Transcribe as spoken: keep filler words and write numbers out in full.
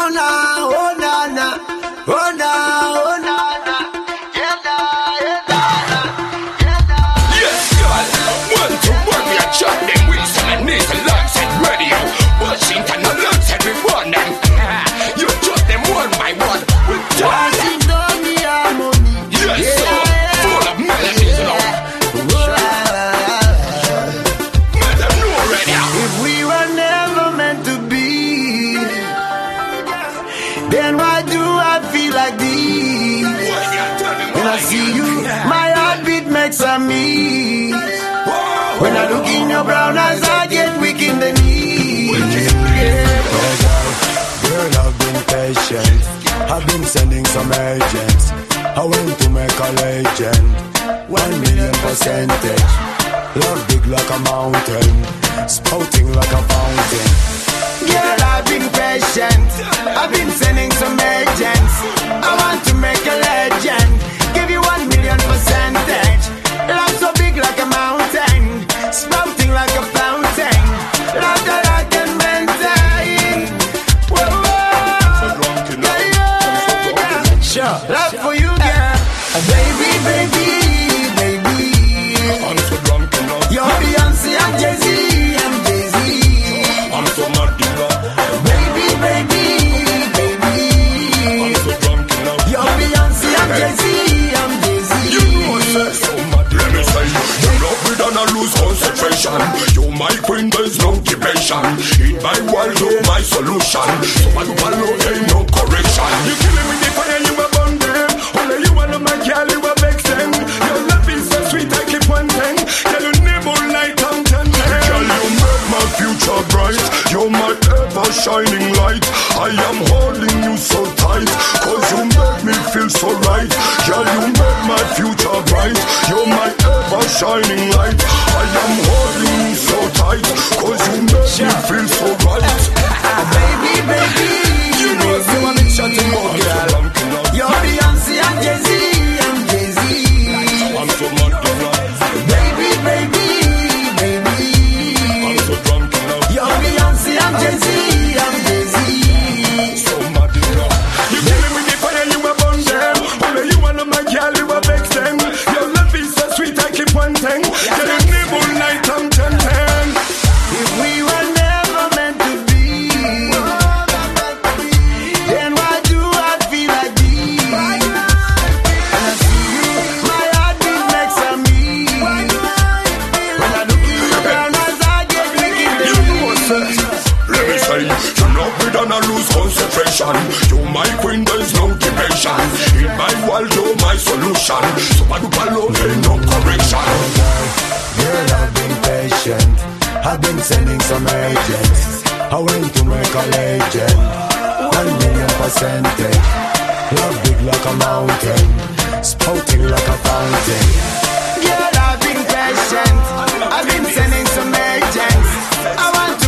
Oh na, oh na na, oh na, oh na na, yeah na, yeah na, yeah na. Yes, girl, want to work me a chat them with some need to launch at radio. Washington no launch everyone them. You just them one by one with time. Washington the harmony. Yes, Yeah. sir, full of melodies now. Let them know already. If we were never meant to be, then why do I feel like this? When I see you, my heartbeat makes a miss. When I look in your brown eyes, I get weak in the knees. Yeah. Girl, I've been patient. I've been sending some agents. I went to make a legend. One million percentage. Love big like a mountain. Spouting like a fountain. Girl, I've been patient. I've been sending some agents. I want to make a legend. Give you one million percentage. Love so big like a mountain. Spouting like a fountain. Love that I can maintain. Whoa, whoa. Yeah, yeah, yeah. Sure. Love for you, girl. Baby, baby, baby. I'm so drunk enough. You're Beyonce and Jay-Z, I'm Jay-Z. I'm so mad enough. Baby, baby, baby. I'm so drunk enough. You're Beyonce and Jay-Z, I'm Jay-Z. You know what's so mad. Let me say, you love me then I lose concentration. You my queen, there's no debation. In my world, you're my solution. So I do follow, ain't no correction. You killing me the fire, you a burn them. Only you and my girl, you a vex them. Your love is so sweet, I keep wanting. Girl, you never light on ten. Girl, you make my future bright. You're my ever shining light. I am holding you so tight, cause you make me feel so right. Girl, you make my future bright. You're my ever shining light. I am holding you so tight, cause you make me feel so right. Baby, baby, You know if you want to chat about girl, you're Beyonce and Jay-Z, I'm Jay-Z. I'm so mad enough. Baby, baby, baby. I'm so drunk enough. You're Beyonce and Jay-Z, I'm Jay-Z. So mad enough. You killing with the fire, you a burn them. Only you and my girl, you a vex them. Your love is so sweet, I keep wanting. Girl, you nibble night and ten ten. If we were never meant to be, then why do I feel like this? When I see you, my heartbeat makes a miss. When I look in your brown eyes, I get weak in the You know what's knees. Let me say, you love me then I lose concentration. You my queen, there's no debation. In my world, you're my solution. So I do follow, ain't no correction. Girl, I've been patient. I've been sending some agents. I went to make a legend. One million percentage. Love big like a mountain. Spouting like a fountain. Girl, I've been patient. I've been sending some agents. I want